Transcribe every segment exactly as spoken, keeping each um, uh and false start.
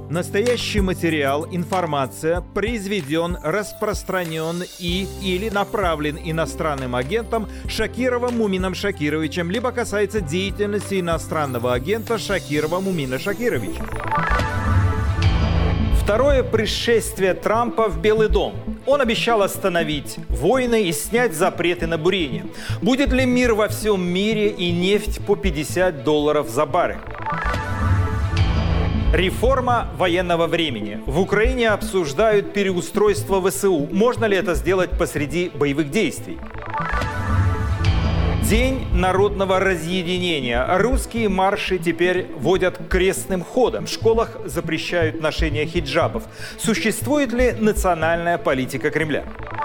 Настоящий материал, информация произведен, распространен и или направлен иностранным агентом Шакировым Мумином Шакировичем, либо касается деятельности иностранного агента Шакирова Мумина Шакировича. Второе пришествие Трампа в Белый дом. Он обещал остановить войны и снять запреты на бурение. Будет ли мир во всем мире и нефть по пятьдесят долларов за баррель? Реформа военного времени. В Украине обсуждают переустройство ВСУ. Можно ли это сделать посреди боевых действий? День народного разъединения. Русские марши теперь водят крестным ходом. В школах запрещают ношение хиджабов. Существует ли национальная политика Кремля?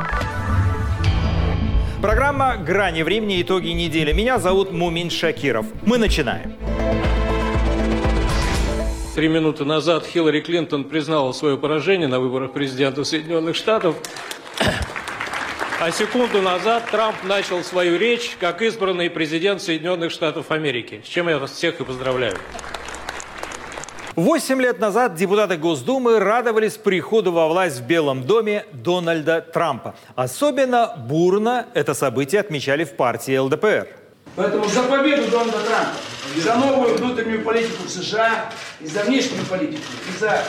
Программа «Грани времени. Итоги недели». Меня зовут Мумин Шакиров. Мы начинаем. Три минуты назад Хиллари Клинтон признала свое поражение на выборах президента Соединенных Штатов. А секунду назад Трамп начал свою речь как избранный президент Соединенных Штатов Америки. С чем я вас всех и поздравляю. Восемь лет назад депутаты Госдумы радовались приходу во власть в Белом доме Дональда Трампа. Особенно бурно это событие отмечали в партии эл дэ пэ эр. Поэтому за победу Дональда Трампа, и за новую внутреннюю политику США, и за внешнюю политику, и за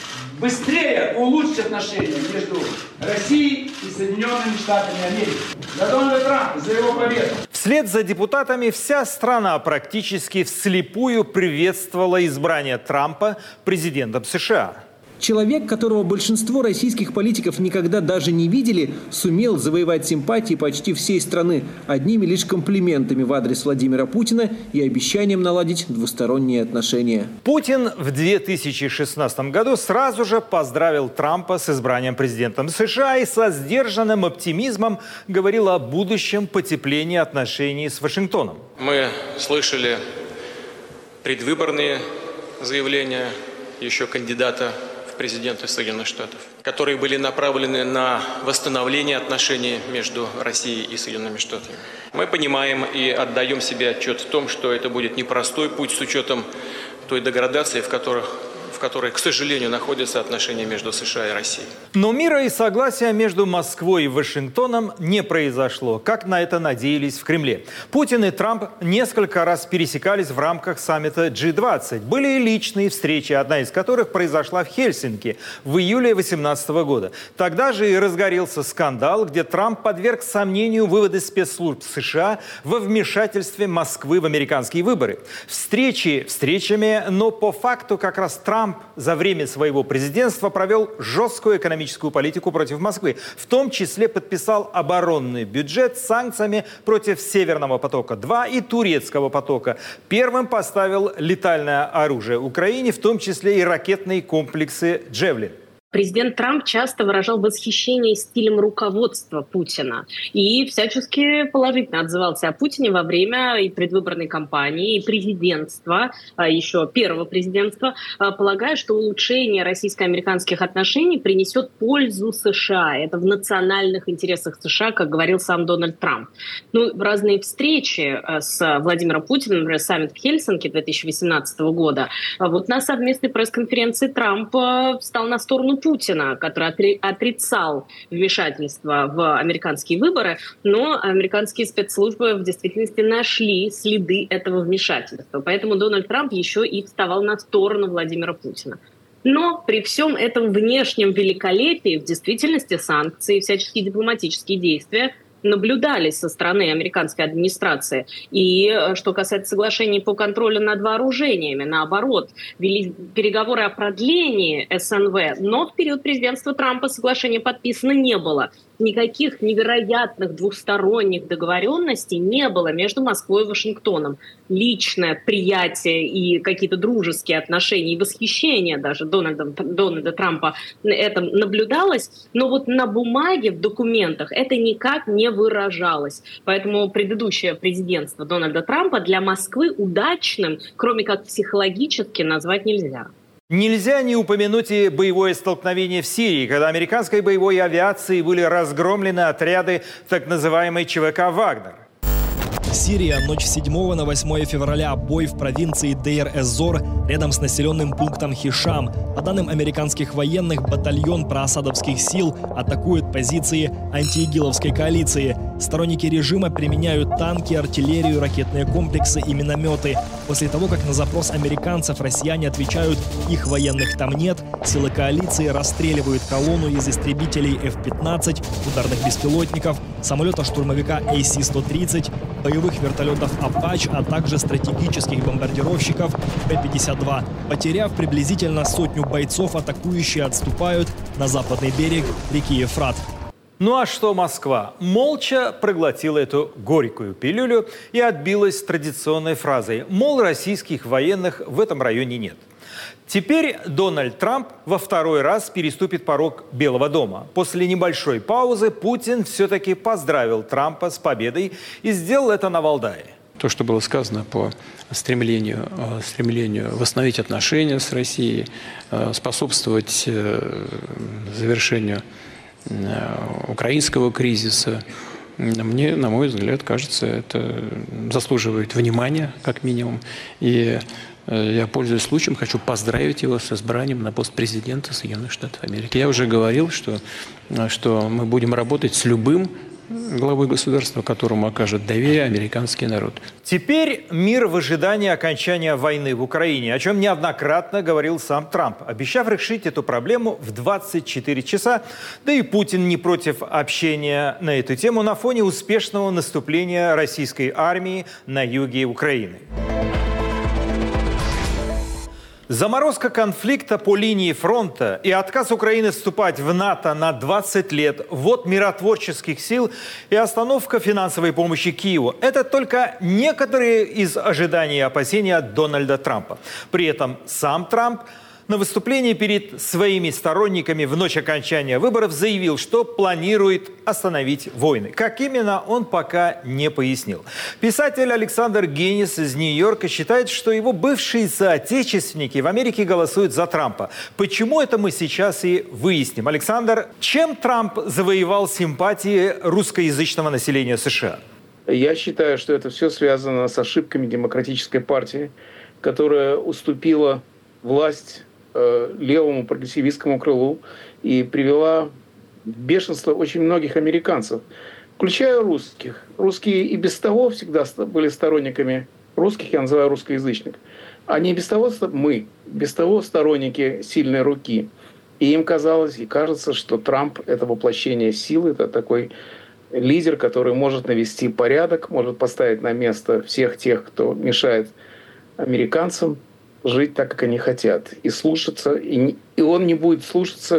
быстрее улучшить отношения между Россией и Соединенными Штатами Америки. За Дональда Трампа, за его победу. Вслед за депутатами вся страна практически вслепую приветствовала избрание Трампа президентом США. Человек, которого большинство российских политиков никогда даже не видели, сумел завоевать симпатии почти всей страны одними лишь комплиментами в адрес Владимира Путина и обещанием наладить двусторонние отношения. Путин в две тысячи шестнадцатом году сразу же поздравил Трампа с избранием президентом США и со сдержанным оптимизмом говорил о будущем потеплении отношений с Вашингтоном. Мы слышали предвыборные заявления еще кандидата президента Соединенных Штатов, которые были направлены на восстановление отношений между Россией и Соединенными Штатами. Мы понимаем и отдаем себе отчет в том, что это будет непростой путь с учетом той деградации, в которой, в которой, к сожалению, находятся отношения между США и Россией. Но мира и согласия между Москвой и Вашингтоном не произошло, как на это надеялись в Кремле. Путин и Трамп несколько раз пересекались в рамках саммита джи двадцать. Были и личные встречи, одна из которых произошла в Хельсинки в июле две тысячи восемнадцатого года. Тогда же и разгорелся скандал, где Трамп подверг сомнению выводы спецслужб США во вмешательстве Москвы в американские выборы. Встречи встречами, но по факту как раз Трамп за время своего президентства провел жесткую экономическую политику против Москвы. В том числе подписал оборонный бюджет с санкциями против Северного потока-два и Турецкого потока. Первым поставил летальное оружие Украине, в том числе и ракетные комплексы «Джевелин». Президент Трамп часто выражал восхищение стилем руководства Путина и всячески положительно отзывался о Путине во время и предвыборной кампании, и президентства, еще первого президентства, полагая, что улучшение российско-американских отношений принесет пользу США. Это в национальных интересах США, как говорил сам Дональд Трамп. Ну, в разные встречи с Владимиром Путиным, например, саммит в Хельсинки две тысячи восемнадцатого года, вот на совместной пресс-конференции Трамп встал на сторону Путина, который отрицал вмешательство в американские выборы, но американские спецслужбы в действительности нашли следы этого вмешательства. Поэтому Дональд Трамп еще и вставал на сторону Владимира Путина. Но при всем этом внешнем великолепии в действительности санкции, всяческие дипломатические действия наблюдались со стороны американской администрации. И что касается соглашений по контролю над вооружениями, наоборот, вели переговоры о продлении эс эн вэ, но в период президентства Трампа соглашение подписано не было. Никаких невероятных двухсторонних договоренностей не было между Москвой и Вашингтоном. Личное приятие и какие-то дружеские отношения, и восхищение даже Дональда, Дональда Трампа это наблюдалось, но вот на бумаге, в документах это никак не выражалось. Поэтому предыдущее президентство Дональда Трампа для Москвы удачным, кроме как психологически, назвать нельзя. Нельзя не упомянуть и боевое столкновение в Сирии, когда американской боевой авиацией были разгромлены отряды так называемой че вэ ка «Вагнер». Сирия, ночь с седьмого на восьмое февраля. Бой в провинции Дейр-эз-Зор, рядом с населенным пунктом Хишам. По данным американских военных, батальон проасадовских сил атакует позиции антиигиловской коалиции. Сторонники режима применяют танки, артиллерию, ракетные комплексы и минометы. После того, как на запрос американцев россияне отвечают, их военных там нет, силы коалиции расстреливают колонну из истребителей эф пятнадцать, ударных беспилотников, самолета-штурмовика эй си сто тридцать, боевых вертолетов «Апач», а также стратегических бомбардировщиков бэ пятьдесят два. Потеряв приблизительно сотню бойцов, атакующие отступают на западный берег реки Ефрат. Ну а что Москва? Молча проглотила эту горькую пилюлю и отбилась традиционной фразой, мол, российских военных в этом районе нет. Теперь Дональд Трамп во второй раз переступит порог Белого дома. После небольшой паузы Путин все-таки поздравил Трампа с победой и сделал это на Валдае. То, что было сказано по стремлению, стремлению восстановить отношения с Россией, способствовать завершению украинского кризиса, мне, на мой взгляд, кажется, это заслуживает внимания, как минимум. И я, пользуясь случаем, хочу поздравить его с избранием на пост президента Соединенных Штатов Америки. Я уже говорил, что, что мы будем работать с любым главой государства, которому окажет доверие американский народ. Теперь мир в ожидании окончания войны в Украине, о чем неоднократно говорил сам Трамп, обещав решить эту проблему в двадцать четыре часа. Да и Путин не против общения на эту тему на фоне успешного наступления российской армии на юге Украины. Заморозка конфликта по линии фронта и отказ Украины вступать в НАТО на двадцать лет, ввод миротворческих сил и остановка финансовой помощи Киеву – это только некоторые из ожиданий и опасений от Дональда Трампа. При этом сам Трамп на выступлении перед своими сторонниками в ночь окончания выборов заявил, что планирует остановить войны. Как именно, он пока не пояснил. Писатель Александр Генис из Нью-Йорка считает, что его бывшие соотечественники в Америке голосуют за Трампа. Почему это мы сейчас и выясним. Александр, чем Трамп завоевал симпатии русскоязычного населения США? Я считаю, что это все связано с ошибками Демократической партии, которая уступила власть левому прогрессивистскому крылу и привела в бешенство очень многих американцев, включая русских. Русские и без того всегда были сторонниками русских, я называю русскоязычных. Они без того, мы, без того сторонники сильной руки. И им казалось и кажется, что Трамп — это воплощение силы, это такой лидер, который может навести порядок, может поставить на место всех тех, кто мешает американцам жить так, как они хотят, и слушаться, и, и он не будет слушаться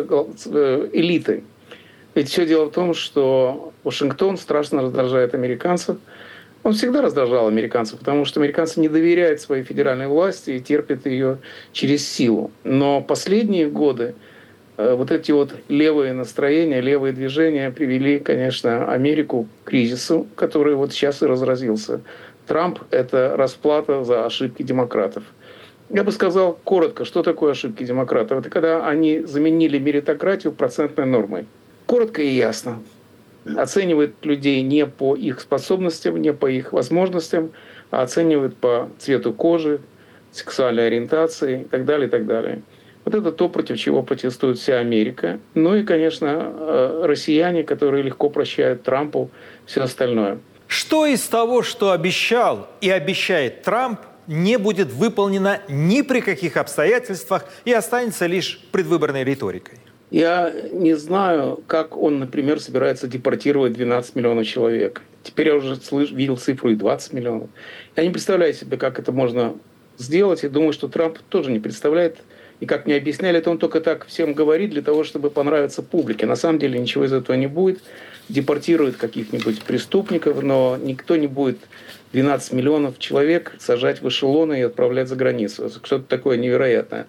элиты. Ведь все дело в том, что Вашингтон страшно раздражает американцев. Он всегда раздражал американцев, потому что американцы не доверяют своей федеральной власти и терпят ее через силу. Но последние годы вот эти вот левые настроения, левые движения привели, конечно, Америку к кризису, который вот сейчас и разразился. Трамп — это расплата за ошибки демократов. Я бы сказал коротко, что такое ошибки демократов. Это когда они заменили меритократию процентной нормой. Коротко и ясно. Оценивают людей не по их способностям, не по их возможностям, а оценивают по цвету кожи, сексуальной ориентации и так далее, и так далее. Вот это то, против чего протестует вся Америка. Ну и, конечно, россияне, которые легко прощают Трампу все остальное. Что из того, что обещал и обещает Трамп, не будет выполнено ни при каких обстоятельствах и останется лишь предвыборной риторикой? Я не знаю, как он, например, собирается депортировать двенадцать миллионов человек. Теперь я уже слыш, видел цифру и двадцать миллионов. Я не представляю себе, как это можно сделать. И думаю, что Трамп тоже не представляет. И как мне объясняли, это он только так всем говорит для того, чтобы понравиться публике. На самом деле ничего из этого не будет. Депортируют каких-нибудь преступников, но никто не будет двенадцать миллионов человек сажать в эшелоны и отправлять за границу. Что-то такое невероятное.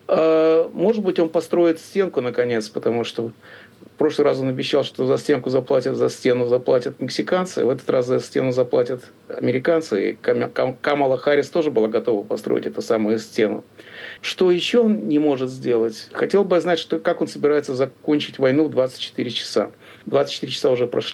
Может быть, он построит стенку, наконец, потому что в прошлый раз он обещал, что за стенку заплатят, за стену заплатят мексиканцы, в этот раз за стену заплатят американцы. И Камала Харрис тоже была готова построить эту самую стену. Что еще он не может сделать? Хотел бы знать, что, как он собирается закончить войну в двадцать четыре часа. двадцать четыре часа уже прошли.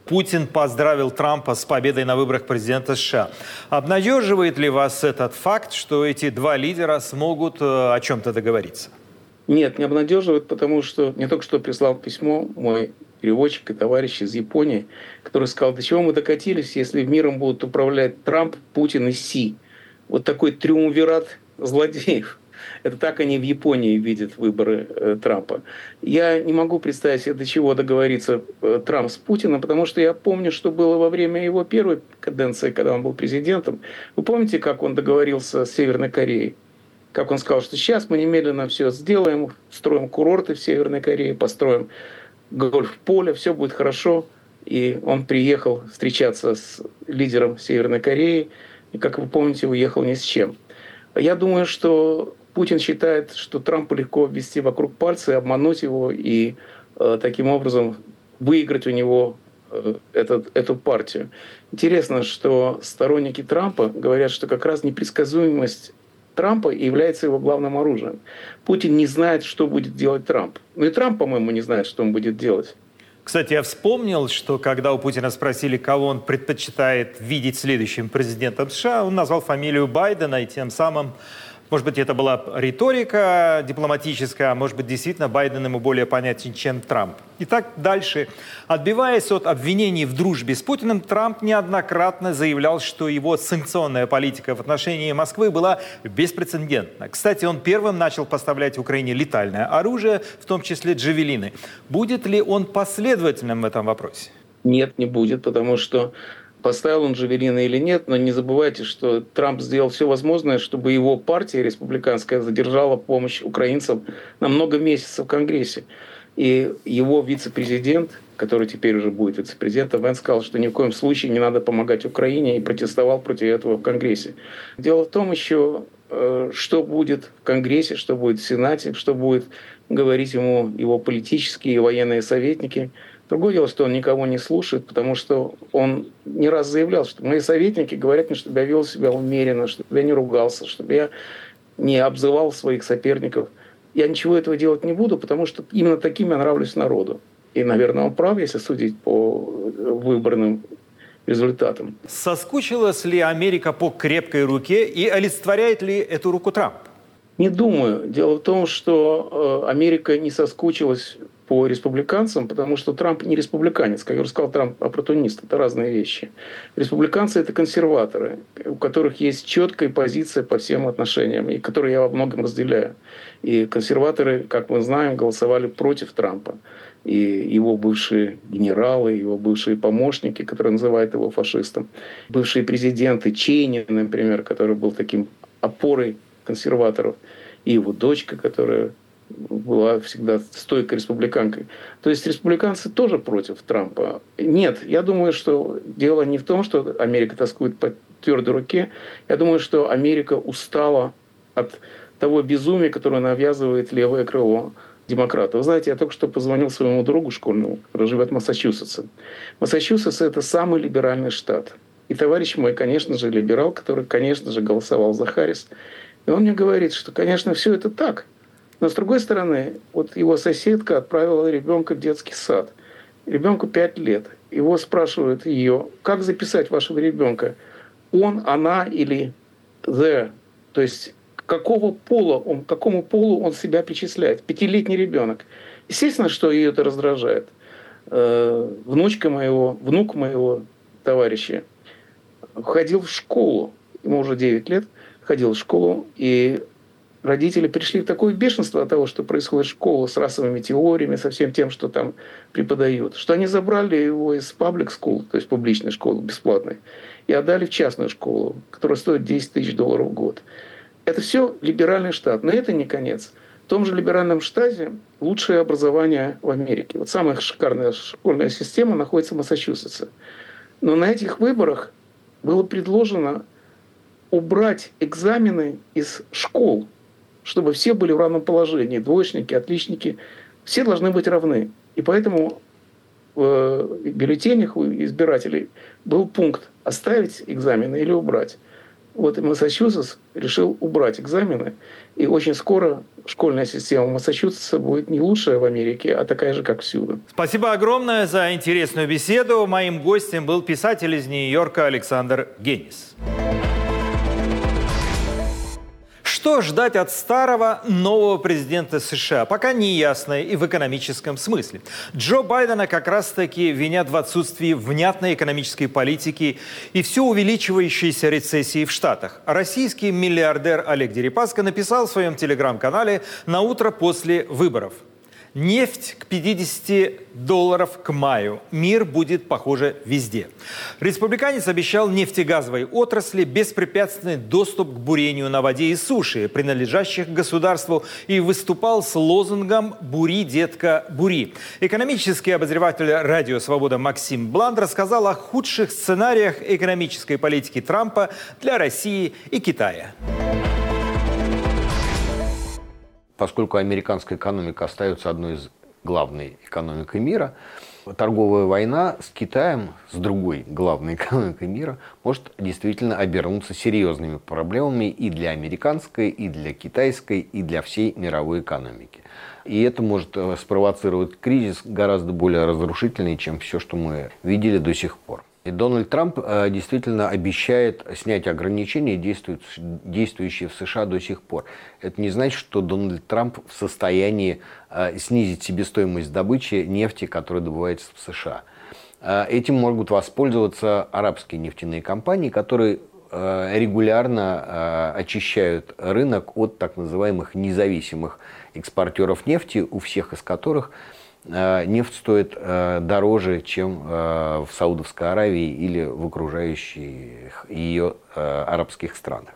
Путин поздравил Трампа с победой на выборах президента США. Обнадеживает ли вас этот факт, что эти два лидера смогут о чем-то договориться? Нет, не обнадеживает, потому что мне только что прислал письмо мой переводчик и товарищ из Японии, который сказал, до чего мы докатились, если миром будут управлять Трамп, Путин и Си. Вот такой триумвират злодеев. Это так они в Японии видят выборы э, Трампа. Я не могу представить себе, до чего договориться э, Трамп с Путиным, потому что я помню, что было во время его первой каденции, когда он был президентом. Вы помните, как он договорился с Северной Кореей? Как он сказал, что сейчас мы немедленно все сделаем, строим курорты в Северной Корее, построим гольф-поле, все будет хорошо. И он приехал встречаться с лидером Северной Кореи, и, как вы помните, уехал ни с чем. Я думаю, что Путин считает, что Трампу легко ввести вокруг пальца, обмануть его и э, таким образом выиграть у него э, этот, эту партию. Интересно, что сторонники Трампа говорят, что как раз непредсказуемость Трампа является его главным оружием. Путин не знает, что будет делать Трамп. Ну и Трамп, по-моему, не знает, что он будет делать. Кстати, я вспомнил, что когда у Путина спросили, кого он предпочитает видеть следующим президентом США, он назвал фамилию Байдена, и тем самым, может быть, это была риторика дипломатическая, а может быть, действительно Байден ему более понятен, чем Трамп. Итак, дальше. Отбиваясь от обвинений в дружбе с Путиным, Трамп неоднократно заявлял, что его санкционная политика в отношении Москвы была беспрецедентна. Кстати, он первым начал поставлять Украине летальное оружие, в том числе джавелины. Будет ли он последовательным в этом вопросе? Нет, не будет, потому что поставил он джавелины или нет, но не забывайте, что Трамп сделал все возможное, чтобы его партия республиканская задержала помощь украинцам на много месяцев в Конгрессе. И его вице-президент, который теперь уже будет вице-президентом, Венс сказал, что ни в коем случае не надо помогать Украине, и протестовал против этого в Конгрессе. Дело в том еще, что будет в Конгрессе, что будет в Сенате, что будет говорить ему его политические и военные советники. Другое дело, что он никого не слушает, потому что он не раз заявлял, что мои советники говорят мне, чтобы я вел себя умеренно, чтобы я не ругался, чтобы я не обзывал своих соперников. Я ничего этого делать не буду, потому что именно таким я нравлюсь народу. И, наверное, он прав, если судить по выборным результатам. Соскучилась ли Америка по крепкой руке и олицетворяет ли эту руку Трамп? Не думаю. Дело в том, что Америка не соскучилась по республиканцам, потому что Трамп не республиканец. Как я уже сказал, Трамп оппортунист. Это разные вещи. Республиканцы – это консерваторы, у которых есть четкая позиция по всем отношениям, и которые я во многом разделяю. И консерваторы, как мы знаем, голосовали против Трампа. И его бывшие генералы, его бывшие помощники, которые называют его фашистом, бывшие президенты Чейни, например, который был таким опорой консерваторов, и его дочка, которая была всегда стойкой республиканкой. То есть республиканцы тоже против Трампа. Нет, я думаю, что дело не в том, что Америка тоскует по твердой руке. Я думаю, что Америка устала от того безумия, которое навязывает левое крыло демократов. Вы знаете, я только что позвонил своему другу школьному, который живет в Массачусетсе. Массачусетс – это самый либеральный штат. И товарищ мой, конечно же, либерал, который, конечно же, голосовал за Харрис. И он мне говорит, что, конечно, все это так. Но, с другой стороны, вот его соседка отправила ребенка в детский сад. Ребенку пять лет. Его спрашивают ее, как записать вашего ребенка? Он, она или the? То есть, какого пола он, к какому полу он себя причисляет? Пятилетний ребенок. Естественно, что ее это раздражает. Внучка моего, внук моего товарища ходил в школу. Ему уже девять лет. Ходил в школу, и родители пришли в такое бешенство от того, что происходит в школе с расовыми теориями, со всем тем, что там преподают, что они забрали его из public school, то есть публичной школы, бесплатной, и отдали в частную школу, которая стоит десять тысяч долларов в год. Это все либеральный штат, но это не конец. В том же либеральном штате лучшее образование в Америке. Вот самая шикарная школьная система находится в Массачусетсе. Но на этих выборах было предложено убрать экзамены из школ, чтобы все были в равном положении. Двоечники, отличники. Все должны быть равны. И поэтому в бюллетенях у избирателей был пункт «оставить экзамены или убрать». Вот и Массачусетс решил убрать экзамены, и очень скоро школьная система Массачусетса будет не лучшая в Америке, а такая же, как всюду. Спасибо огромное за интересную беседу. Моим гостем был писатель из Нью-Йорка Александр Генис. Что ждать от старого нового президента США, пока не ясно и в экономическом смысле. Джо Байдена как раз-таки винят в отсутствии внятной экономической политики и все увеличивающейся рецессии в Штатах. Российский миллиардер Олег Дерипаска написал в своем телеграм-канале на утро после выборов: нефть к пятидесяти долларам к маю. Мир будет, похоже, везде. Республиканец обещал нефтегазовой отрасли беспрепятственный доступ к бурению на воде и суше, принадлежащих государству, и выступал с лозунгом «Бури, детка, бури». Экономический обозреватель «Радио Свобода» Максим Бланд рассказал о худших сценариях экономической политики Трампа для России и Китая. Поскольку американская экономика остается одной из главных экономик мира, торговая война с Китаем, с другой главной экономикой мира, может действительно обернуться серьезными проблемами и для американской, и для китайской, и для всей мировой экономики. И это может спровоцировать кризис гораздо более разрушительный, чем все, что мы видели до сих пор. И Дональд Трамп э, действительно обещает снять ограничения, действующие в США до сих пор. Это не значит, что Дональд Трамп в состоянии э, снизить себестоимость добычи нефти, которая добывается в США. Э, этим могут воспользоваться арабские нефтяные компании, которые э, регулярно э, очищают рынок от так называемых независимых экспортеров нефти, у всех из которых нефть стоит э, дороже, чем э, в Саудовской Аравии или в окружающих ее э, арабских странах.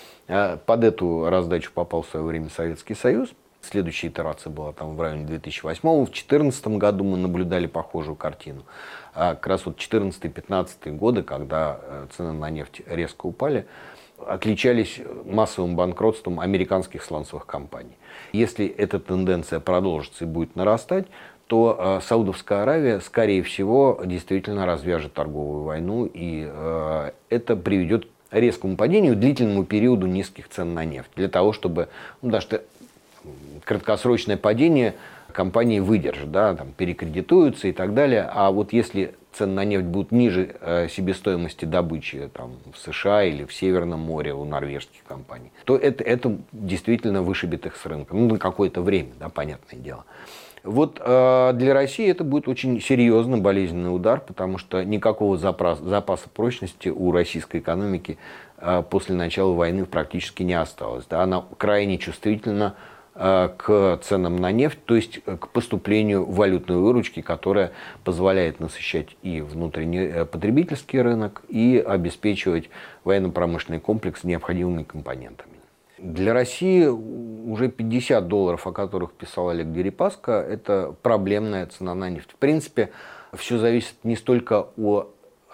Э, под эту раздачу попал в свое время Советский Союз. Следующая итерация была там в районе две тысячи восьмого. В две тысячи четырнадцатом году мы наблюдали похожую картину. А как раз вот четырнадцатый-пятнадцатый годы, когда э, цены на нефть резко упали, отличались массовым банкротством американских сланцевых компаний. Если эта тенденция продолжится и будет нарастать, то э, Саудовская Аравия, скорее всего, действительно развяжет торговую войну, и э, это приведет к резкому падению, длительному периоду низких цен на нефть. Для того, чтобы, ну, даже краткосрочное падение компании выдержит, да, там, перекредитуются и так далее. А вот если цены на нефть будут ниже э, себестоимости добычи там, в США или в Северном море у норвежских компаний, то это, это действительно вышибет их с рынка. Ну, на какое-то время, да, понятное дело. Вот э, для России это будет очень серьезный болезненный удар, потому что никакого запас, запаса прочности у российской экономики э, после начала войны практически не осталось. Да? Она крайне чувствительна э, к ценам на нефть, то есть к поступлению валютной выручки, которая позволяет насыщать и внутренний потребительский рынок, и обеспечивать военно-промышленный комплекс необходимыми компонентами. Для России уже пятьдесят долларов, о которых писал Олег Дерипаска, это проблемная цена на нефть. В принципе, все зависит не столько о,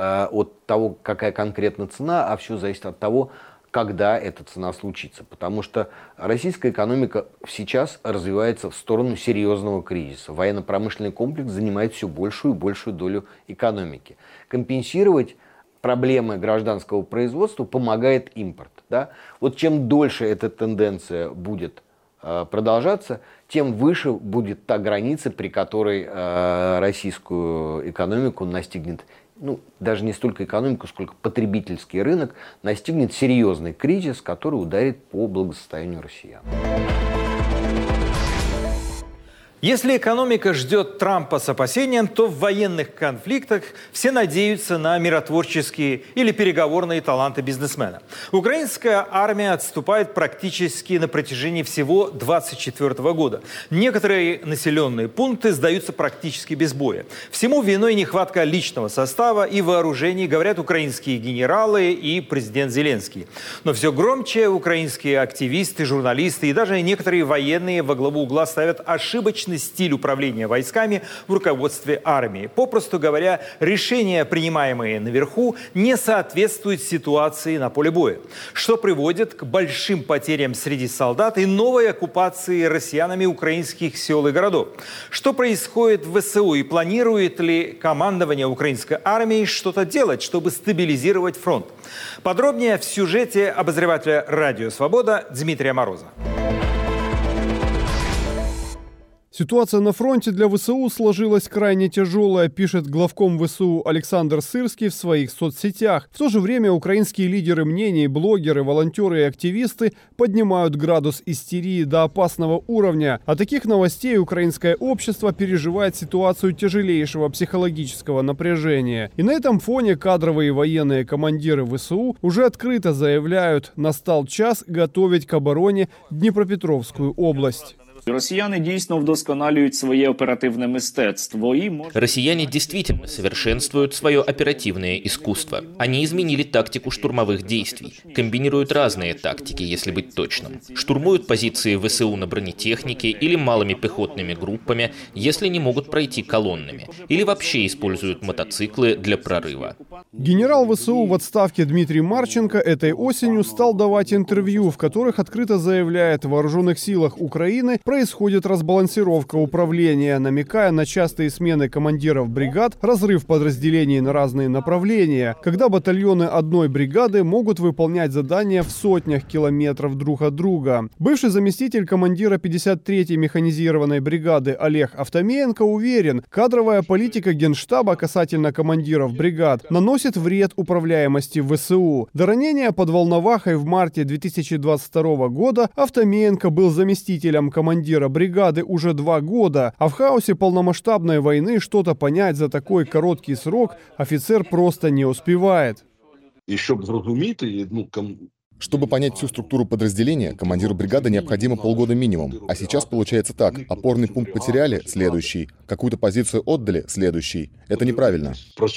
от того, какая конкретно цена, а все зависит от того, когда эта цена случится. Потому что российская экономика сейчас развивается в сторону серьезного кризиса. Военно-промышленный комплекс занимает все большую и большую долю экономики. Компенсировать проблемы гражданского производства помогает импорт. Да? Вот чем дольше эта тенденция будет э, продолжаться, тем выше будет та граница, при которой э, российскую экономику настигнет, ну, даже не столько экономику, сколько потребительский рынок, настигнет серьезный кризис, который ударит по благосостоянию россиян. Если экономика ждет Трампа с опасением, то в военных конфликтах все надеются на миротворческие или переговорные таланты бизнесмена. Украинская армия отступает практически на протяжении всего две тысячи двадцать четвёртого года. Некоторые населенные пункты сдаются практически без боя. Всему виной нехватка личного состава и вооружений, говорят украинские генералы и президент Зеленский. Но все громче украинские активисты, журналисты и даже некоторые военные во главу угла ставят ошибочные хаотичный стиль управления войсками в руководстве армии. Попросту говоря, решения, принимаемые наверху, не соответствуют ситуации на поле боя, что приводит к большим потерям среди солдат и новой оккупации россиянами украинских сел и городов. Что происходит в ВСУ и планирует ли командование украинской армии что-то делать, чтобы стабилизировать фронт? Подробнее в сюжете обозревателя «Радио Свобода» Дмитрия Мороза. Ситуация на фронте для ВСУ сложилась крайне тяжелая, пишет главком ВСУ Александр Сырский в своих соцсетях. В то же время украинские лидеры мнений, блогеры, волонтеры и активисты поднимают градус истерии до опасного уровня. От таких новостей украинское общество переживает ситуацию тяжелейшего психологического напряжения. И на этом фоне кадровые военные командиры ВСУ уже открыто заявляют: настал час готовить к обороне Дніпропетровську область. Росіяни дійсно вдосконалюють своє оперативне мистецтво. И может... Россияне действительно совершенствуют свое оперативное искусство. Они изменили тактику штурмовых действий, комбинируют разные тактики, если быть точным. Штурмуют позиции ВСУ на бронетехнике или малыми пехотными группами, если не могут пройти колоннами, или вообще используют мотоциклы для прорыва. Генерал ВСУ в отставке Дмитрий Марченко этой осенью стал давать интервью, в которых открыто заявляет: в вооруженных силах Украины происходит разбалансировка управления, намекая на частые смены командиров бригад, разрыв подразделений на разные направления, когда батальоны одной бригады могут выполнять задания в сотнях километров друг от друга. Бывший заместитель командира пятьдесят третьей механизированной бригады Олег Автоменко уверен, кадровая политика Генштаба касательно командиров бригад наносит вред управляемости ВСУ. До ранения под Волновахой в марте две тысячи двадцать второго года Автоменко был заместителем командира бригады уже два года, а в хаосе полномасштабной войны что-то понять за такой короткий срок офицер просто не успевает. И чтобы зрозуміти, ну, ком... Чтобы понять всю структуру подразделения, командиру бригады необходимо полгода минимум. А сейчас получается так. Опорный пункт потеряли — следующий. Какую-то позицию отдали — следующий. Это неправильно.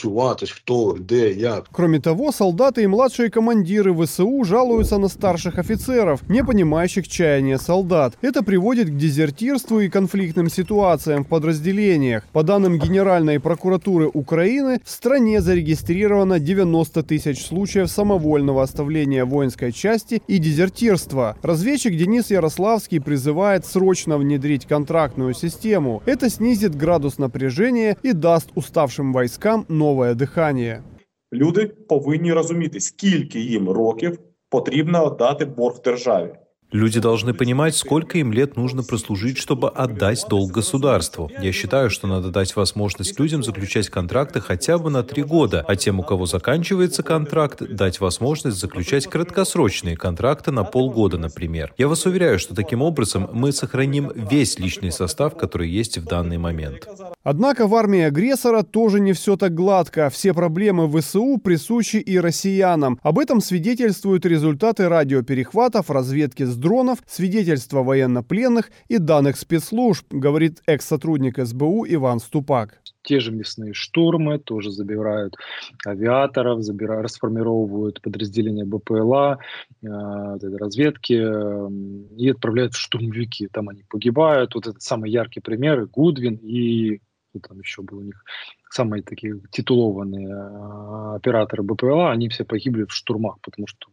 Кто, где, як. Кроме того, солдаты и младшие командиры ВСУ жалуются на старших офицеров, не понимающих чаяния солдат. Это приводит к дезертирству и конфликтным ситуациям в подразделениях. По данным Генеральной прокуратуры Украины, в стране зарегистрировано девяносто тысяч случаев самовольного оставления воинской части и дезертирства. Разведчик Денис Ярославский призывает срочно внедрить контрактную систему. Это снизит градус напряжения и даст уставшим войскам новое дыхание. Люди повинні розуміти, скільки їм років потрібно віддати борг державі. Люди должны понимать, сколько им лет нужно прослужить, чтобы отдать долг государству. Я считаю, что надо дать возможность людям заключать контракты хотя бы на три года, а тем, у кого заканчивается контракт, дать возможность заключать краткосрочные контракты на полгода, например. Я вас уверяю, что таким образом мы сохраним весь личный состав, который есть в данный момент. Однако в армии агрессора тоже не все так гладко. Все проблемы ВСУ присущи и россиянам. Об этом свидетельствуют результаты радиоперехватов, разведки с дронов, свидетельства военнопленных и данных спецслужб, говорит экс-сотрудник СБУ Иван Ступак. Те же мясные штурмы тоже забирают авиаторов, забирают, расформировывают подразделения БПЛА, э, разведки э, и отправляют в штурмовики. Там они погибают. Вот это самый яркий пример. Гудвин и там еще был у них самые такие титулованные э, операторы БПЛА, они все погибли в штурмах, потому что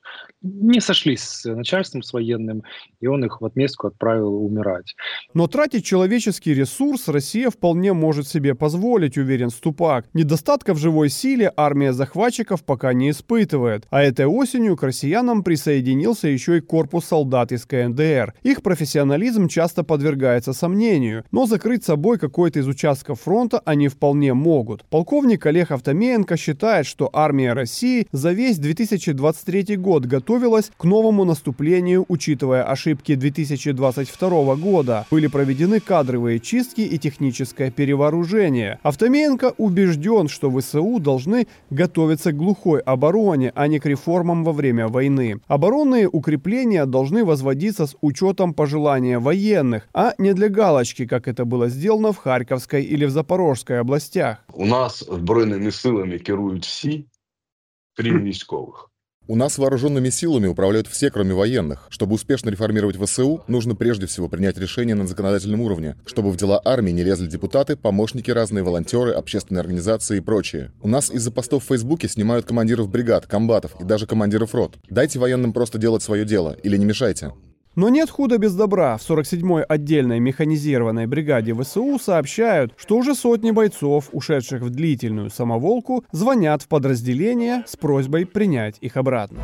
не сошлись с начальством, с военным, и он их в отместку отправил умирать. Но тратить человеческий ресурс Россия вполне может себе позволить, уверен Ступак. Недостатка в живой силе армия захватчиков пока не испытывает. А этой осенью к россиянам присоединился еще и корпус солдат из ка эн дэ эр. Их профессионализм часто подвергается сомнению, но закрыть собой какой-то из участков фронта они вполне могут. Полковник Олег Автоменко считает, что армия России за весь две тысячи двадцать третий год готовилась к новому наступлению, учитывая ошибки две тысячи двадцать второго года. Были проведены кадровые чистки и техническое перевооружение. Автоменко убежден, что ВСУ должны готовиться к глухой обороне, а не к реформам во время войны. Оборонные укрепления должны возводиться с учетом пожелания военных, а не для галочки, как это было сделано в Харьковской или в Запорожской областях. У нас збройними силами керують всі, крім військових. У нас вооруженными силами управляют все, кроме военных. Чтобы успешно реформировать ВСУ, нужно прежде всего принять решение на законодательном уровне, чтобы в дела армии не лезли депутаты, помощники разные, волонтеры, общественные организации и прочее. У нас из-за постов в Фейсбуке снимают командиров бригад, комбатов и даже командиров рот. Дайте военным просто делать свое дело или не мешайте. Но нет худа без добра. В сорок седьмой отдельной механизированной бригаде ВСУ сообщают, что уже сотни бойцов, ушедших в длительную самоволку, звонят в подразделение с просьбой принять их обратно.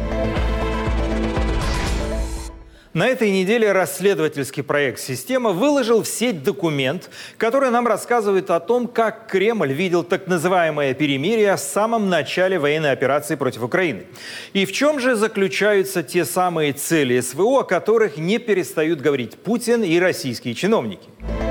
На этой неделе расследовательский проект «Система» выложил в сеть документ, который нам рассказывает о том, как Кремль видел так называемое перемирие в самом начале военной операции против Украины. И в чем же заключаются те самые цели СВО, о которых не перестают говорить Путин и российские чиновники.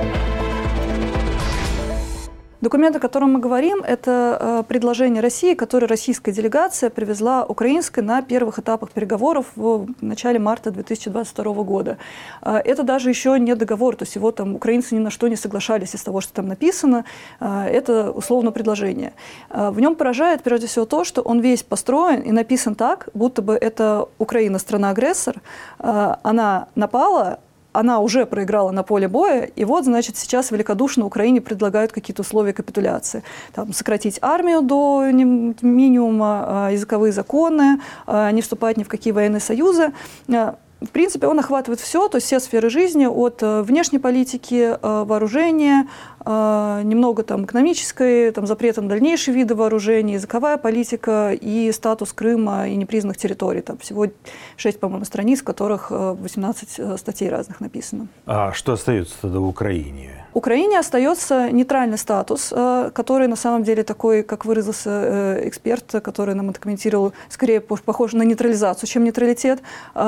Документ, о котором мы говорим, это предложение России, которое российская делегация привезла украинской на первых этапах переговоров в начале марта две тысячи двадцать второго года. Это даже еще не договор, то есть его там украинцы ни на что не соглашались из того, что там написано. Это условно предложение. В нем поражает прежде всего то, что он весь построен и написан так, будто бы это Украина страна-агрессор, она напала, она уже проиграла на поле боя, и вот, значит, сейчас великодушно Украине предлагают какие-то условия капитуляции. Там, сократить армию до минимума, языковые законы, не вступать ни в какие военные союзы. В принципе, он охватывает все, то есть все сферы жизни, от внешней политики, вооружения, немного там экономической, там запрета на дальнейшие виды вооружений, языковая политика и статус Крыма и непризнанных территорий. Там всего шесть, по-моему, страниц, в которых восемнадцать статей разных написано. А что остается тогда в Украине? Украине остается нейтральный статус, который на самом деле такой, как выразился эксперт, который нам это комментировал, скорее похож на нейтрализацию, чем нейтралитет.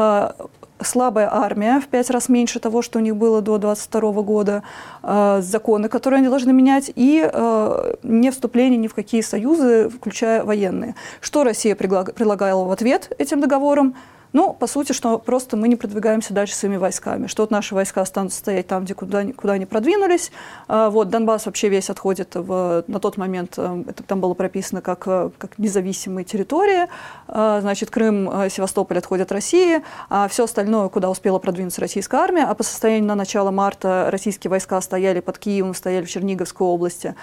Слабая армия, в пять раз меньше того, что у них было до двадцать второго года, э, законы, которые они должны менять, и э, не вступление ни в какие союзы, включая военные. Что Россия предлагала в ответ этим договорам? Ну, по сути, что просто мы не продвигаемся дальше своими войсками, что вот наши войска останутся стоять там, где куда, куда они продвинулись. Вот, Донбасс вообще весь отходит в, на тот момент, это там было прописано как, как независимые территории. Значит, Крым, Севастополь отходят России, а все остальное, куда успела продвинуться российская армия, а по состоянию на начало марта российские войска стояли под Киевом, стояли в Черниговской области.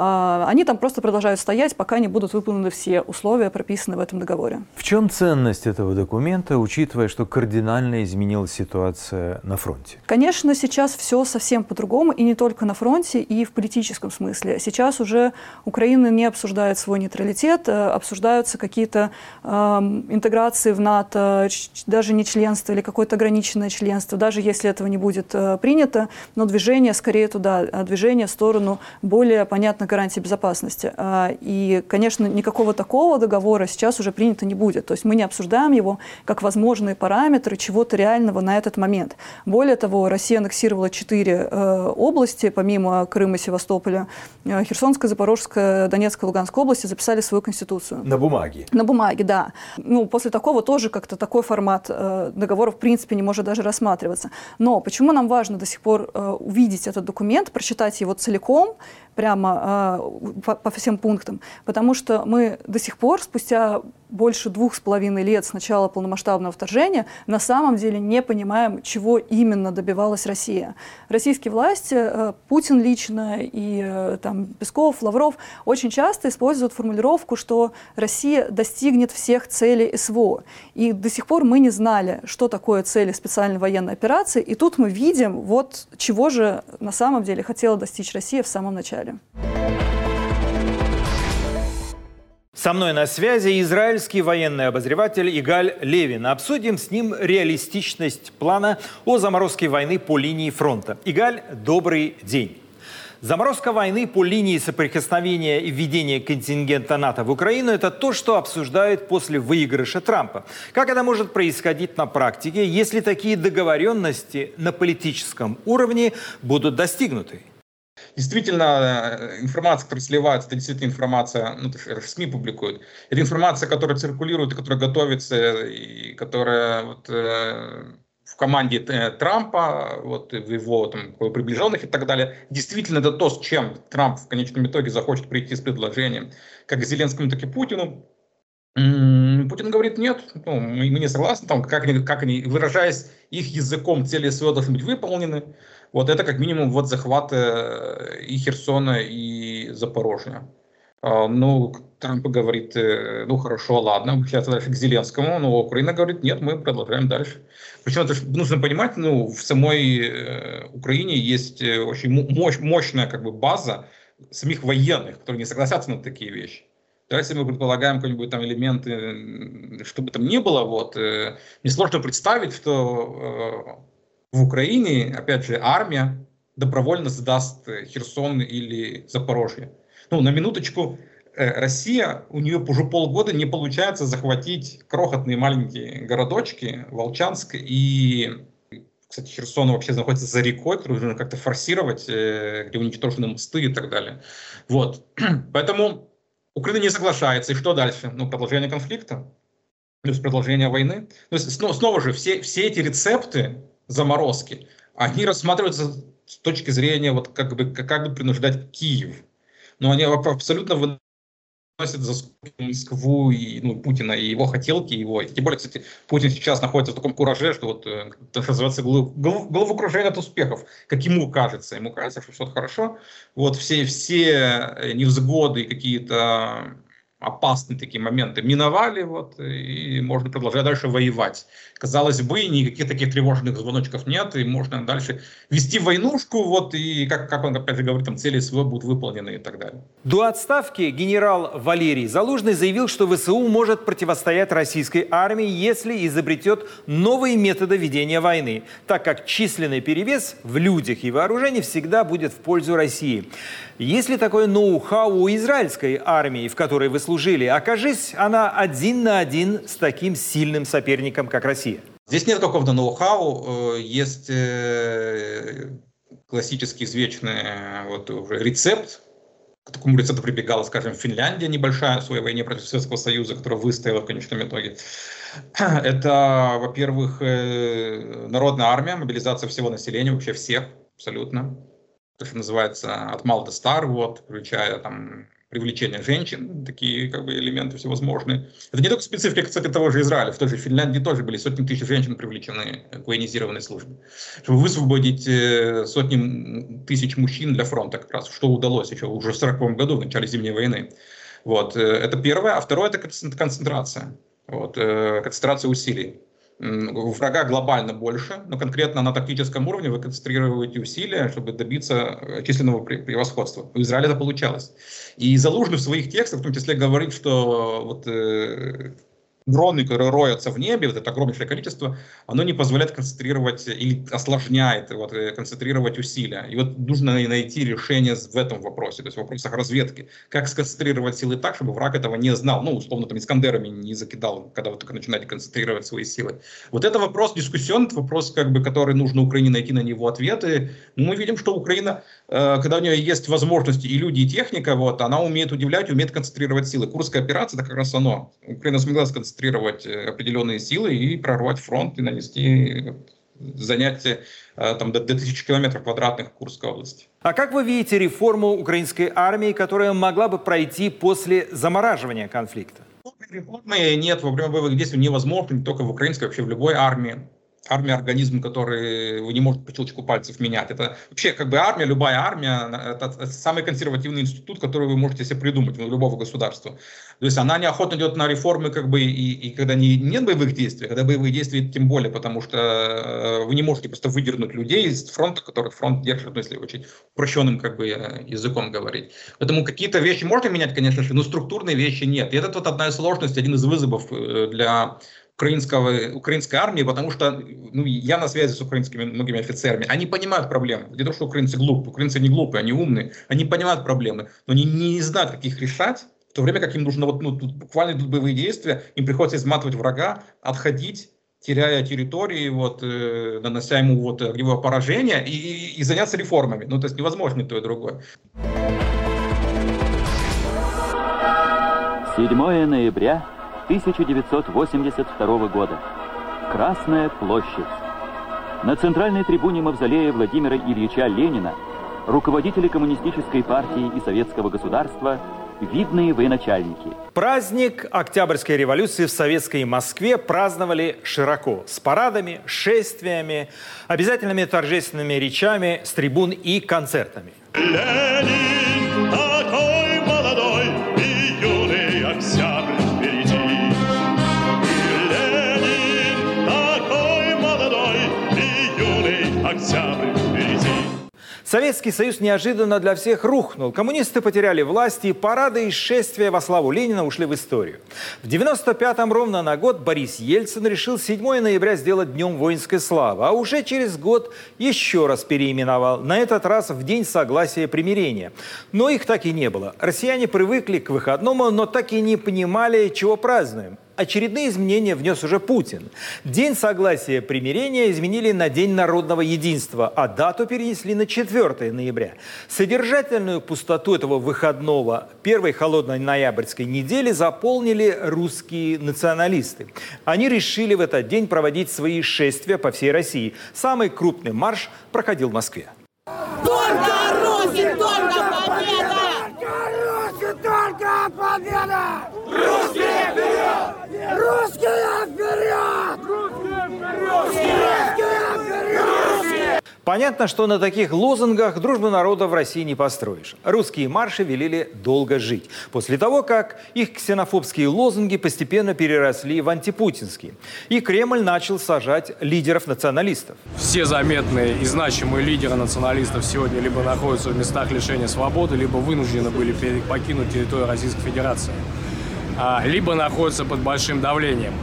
Они там просто продолжают стоять, пока не будут выполнены все условия, прописанные в этом договоре. В чем ценность этого документа, учитывая, что кардинально изменилась ситуация на фронте? Конечно, сейчас все совсем по-другому, и не только на фронте, и в политическом смысле. Сейчас уже Украина не обсуждает свой нейтралитет, обсуждаются какие-то э, интеграции в НАТО, даже не членство или какое-то ограниченное членство, даже если этого не будет э, принято, но движение скорее туда, движение в сторону более понятной гарантии безопасности. Э, и, конечно, никакого такого договора сейчас уже принято не будет. То есть мы не обсуждаем его как возможность возможные параметры чего-то реального на этот момент. Более того, Россия аннексировала четыре э, области, помимо Крыма, Севастополя, э, Херсонская, Запорожская, Донецкая, Луганская области записали свою конституцию. На бумаге? На бумаге, да. Ну, после такого тоже как-то такой формат э, договора в принципе не может даже рассматриваться. Но почему нам важно до сих пор э, увидеть этот документ, прочитать его целиком, прямо э, по, по всем пунктам? Потому что мы до сих пор, спустя больше двух с половиной лет с начала полномасштабного вторжения, на самом деле не понимаем, чего именно добивалась Россия. Российские власти, э, Путин лично и э, там, Песков, Лавров очень часто используют формулировку, что Россия достигнет всех целей СВО. И до сих пор мы не знали, что такое цели специальной военной операции, и тут мы видим, вот чего же на самом деле хотела достичь Россия в самом начале. Со мной на связи израильский военный обозреватель Игаль Левин. Обсудим с ним реалистичность плана о заморозке войны по линии фронта. Игаль, добрый день. Заморозка войны по линии соприкосновения и введения контингента НАТО в Украину – это то, что обсуждают после выигрыша Трампа. Как это может происходить на практике, если такие договоренности на политическом уровне будут достигнуты? Действительно, информация, которая сливается, это действительно информация, ну, СМИ публикуют. Это информация, которая циркулирует, и которая готовится, и которая вот, э, в команде Трампа, вот, в его там, приближенных и так далее. Действительно, это то, с чем Трамп в конечном итоге захочет прийти с предложением как к Зеленскому, так и Путину. Путин говорит, нет, ну, мы, мы не согласны, там, как, они, как они, выражаясь их языком, цели СВО должны быть выполнены. Вот это как минимум вот захват и Херсона, и Запорожья. Ну, Трамп говорит, ну хорошо, ладно, мы сейчас дальше к Зеленскому, но Украина говорит, нет, мы продолжаем дальше. Причем это нужно понимать, ну, в самой Украине есть очень мощ, мощная как бы база самих военных, которые не согласятся на такие вещи. Да, если мы предполагаем какой-нибудь там элементы, что бы там ни было, вот, э, несложно представить, что э, в Украине, опять же, армия добровольно сдаст Херсон или Запорожье. Ну, на минуточку, э, Россия, у нее уже полгода не получается захватить крохотные маленькие городочки, Волчанск и, кстати, Херсон вообще находится за рекой, которую нужно как-то форсировать, э, где уничтожены мосты и так далее. Вот, поэтому Украина не соглашается. И что дальше? Ну, продолжение конфликта, плюс продолжение войны. То есть, снова, снова же, все, все эти рецепты заморозки, они рассматриваются с точки зрения, вот, как бы, как бы принуждать Киев. Но они абсолютно выносят за скобки Москву и ну, Путина, и его хотелки, его. И тем более, кстати, Путин сейчас находится в таком кураже, что вот, это называется головокружение от успехов, как ему кажется. Ему кажется, что все хорошо. Вот все, все невзгоды, какие-то опасные такие моменты миновали, вот, и можно продолжать дальше воевать. Казалось бы, никаких таких тревожных звоночков нет, и можно дальше вести войнушку, вот, и, как, как он опять же говорит, там цели СВО будут выполнены и так далее. До отставки генерал Валерий Залужный заявил, что ВСУ может противостоять российской армии, если изобретет новые методы ведения войны, так как численный перевес в людях и вооружении всегда будет в пользу России. Есть ли такое ноу-хау у израильской армии, в которой вы служили? Окажись она один на один с таким сильным соперником, как Россия. Здесь нет какого-то ноу-хау, есть классический извечный вот, уже рецепт. К такому рецепту прибегала, скажем, Финляндия небольшая в своей войне против Советского Союза, которая выстояла в конечном итоге. Это, во-первых, народная армия, мобилизация всего населения, вообще всех абсолютно. То, что называется от мал до стар, вот, включая там привлечение женщин, такие как бы элементы всевозможные. Это не только специфика, кстати, того же Израиля. В той же Финляндии тоже были сотни тысяч женщин привлечены к военизированной службе. Чтобы высвободить сотни тысяч мужчин для фронта, как раз, что удалось еще уже в сороковом году, в начале Зимней войны. Вот. Это первое. А второе – это концентрация. Вот. Концентрация усилий. У врага глобально больше, но конкретно на тактическом уровне вы концентрируете усилия, чтобы добиться численного превосходства. У Израиля это получалось. И Залужный в своих текстах, в том числе, говорит, что вот, э, дроны, которые роются в небе, вот это огромнейшее количество, оно не позволяет концентрировать или осложняет вот, концентрировать усилия. И вот нужно найти решение в этом вопросе, то есть в вопросах разведки. Как сконцентрировать силы так, чтобы враг этого не знал, ну, условно, там, искандерами не закидал, когда вы только начинаете концентрировать свои силы. Вот это вопрос дискуссионный, вопрос, как бы, который нужно Украине найти на него ответы. Мы видим, что Украина, э, когда у нее есть возможности и люди, и техника, вот, она умеет удивлять, умеет концентрировать силы. Курская операция, это как раз оно. Украина смогла сконцентрировать определенные силы и прорвать фронт и нанести, занять там, до, до тысячи километров квадратных Курской области. А как вы видите реформу украинской армии, которая могла бы пройти после замораживания конфликта? Реформы нет во время боевых действий невозможно, не только в украинской, вообще в любой армии. Армия — организм, который вы не можете по щелчку пальцев менять. Это вообще как бы армия, любая армия, это, это самый консервативный институт, который вы можете себе придумать, у любого государства. То есть она неохотно идет на реформы, как бы, и, и когда не, нет боевых действий, когда боевые действия тем более, потому что вы не можете просто выдернуть людей из фронта, которых фронт держит, ну, если очень упрощенным как бы, языком говорить. Поэтому какие-то вещи можно менять, конечно же, но структурные вещи нет. И это вот одна из сложностей, один из вызовов для Украинского, украинской армии, потому что ну, я на связи с украинскими многими офицерами, они понимают проблемы. Не то, что украинцы глупые, украинцы не глупые, они умные, они понимают проблемы, но они не знают, как их решать, в то время как им нужно вот, ну, тут буквально идут боевые действия, им приходится изматывать врага, отходить, теряя территории, вот, э, нанося ему вот, огневое поражение и, и, и заняться реформами. Ну, то есть невозможно и то, и другое. седьмого ноября тысяча девятьсот восемьдесят второго года. Красная площадь. На центральной трибуне мавзолея Владимира Ильича Ленина руководители коммунистической партии и советского государства видные военачальники. Праздник Октябрьской революции в советской Москве праздновали широко. С парадами, шествиями, обязательными торжественными речами с трибун и концертами. Ленин такой молодой и юный октябрь впереди. Ленин такой молодой и юный октябрь впереди. Советский Союз неожиданно для всех рухнул. Коммунисты потеряли власть, и парады и шествия во славу Ленина ушли в историю. В девяносто пятом ровно на год Борис Ельцин решил седьмое ноября сделать Днем воинской славы, а уже через год еще раз переименовал, на этот раз в День согласия и примирения. Но их так и не было. Россияне привыкли к выходному, но так и не понимали, чего празднуем. Очередные изменения внес уже Путин. День согласия и примирения изменили на День народного единства, а дату перенесли на четвёртое ноября. Содержательную пустоту этого выходного первой холодной ноябрьской недели заполнили русские националисты. Они решили в этот день проводить свои шествия по всей России. Самый крупный марш проходил в Москве. Только Русь, только победа! Только Русь, только победа! Русские вперед! Русские вперед! Русские вперед! Понятно, что на таких лозунгах дружбу народа в России не построишь. Русские марши велели долго жить. После того, как их ксенофобские лозунги постепенно переросли в антипутинские. И Кремль начал сажать лидеров националистов. Все заметные и значимые лидеры националистов сегодня либо находятся в местах лишения свободы, либо вынуждены были покинуть территорию Российской Федерации, либо находятся под большим давлением.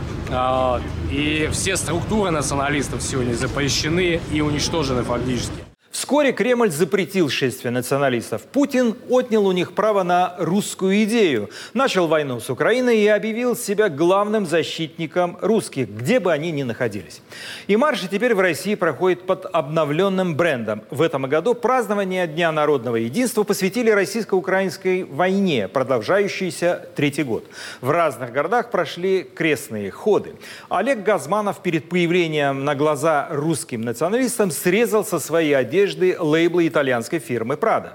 И все структуры националистов сегодня запрещены и уничтожены фактически. Вскоре Кремль запретил шествие националистов. Путин отнял у них право на русскую идею, начал войну с Украиной и объявил себя главным защитником русских, где бы они ни находились. И марши теперь в России проходят под обновленным брендом. В этом году празднование Дня народного единства посвятили российско-украинской войне, продолжающейся третий год. В разных городах прошли крестные ходы. Олег Газманов перед появлением на глаза русским националистам срезал со своей одежды лейблы итальянской фирмы «Прада».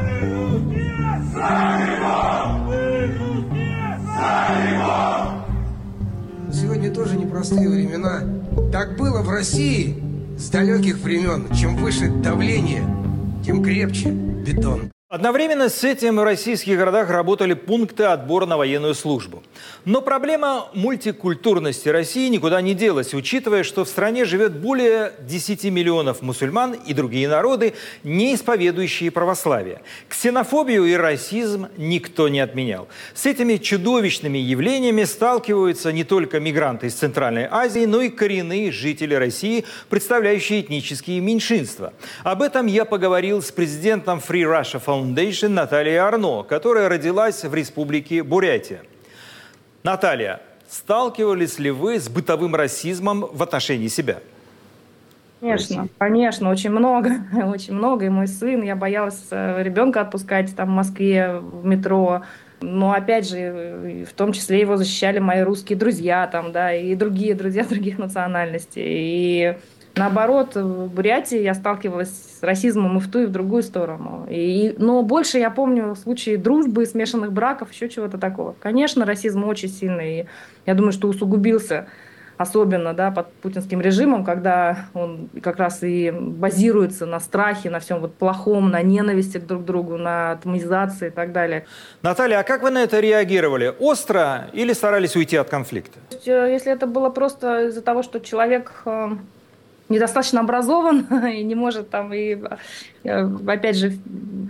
Сегодня тоже непростые времена. Так было в России с далеких времен. Чем выше давление, тем крепче бетон. Одновременно с этим в российских городах работали пункты отбора на военную службу. Но проблема мультикультурности России никуда не делась, учитывая, что в стране живет более десяти миллионов мусульман и другие народы, не исповедующие православие. Ксенофобию и расизм никто не отменял. С этими чудовищными явлениями сталкиваются не только мигранты из Центральной Азии, но и коренные жители России, представляющие этнические меньшинства. Об этом я поговорил с президентом Free Russia Foundation Натальей Арно, которая родилась в республике Бурятия. Наталья, сталкивались ли вы с бытовым расизмом в отношении себя? Конечно, конечно, очень много, очень много. И мой сын, я боялась ребенка отпускать там в Москве, в метро. Но опять же, в том числе его защищали мои русские друзья, там, да, и другие друзья других национальностей. И наоборот, в Бурятии я сталкивалась с расизмом и в ту, и в другую сторону. И, но больше я помню случаи дружбы, смешанных браков, еще чего-то такого. Конечно, расизм очень сильный. И я думаю, что усугубился особенно, да, под путинским режимом, когда он как раз и базируется на страхе, на всем вот плохом, на ненависти друг к другу, на атомизации и так далее. Наталья, а как вы на это реагировали? Остро или старались уйти от конфликта? Если это было просто из-за того, что человек недостаточно образован и не может там, и опять же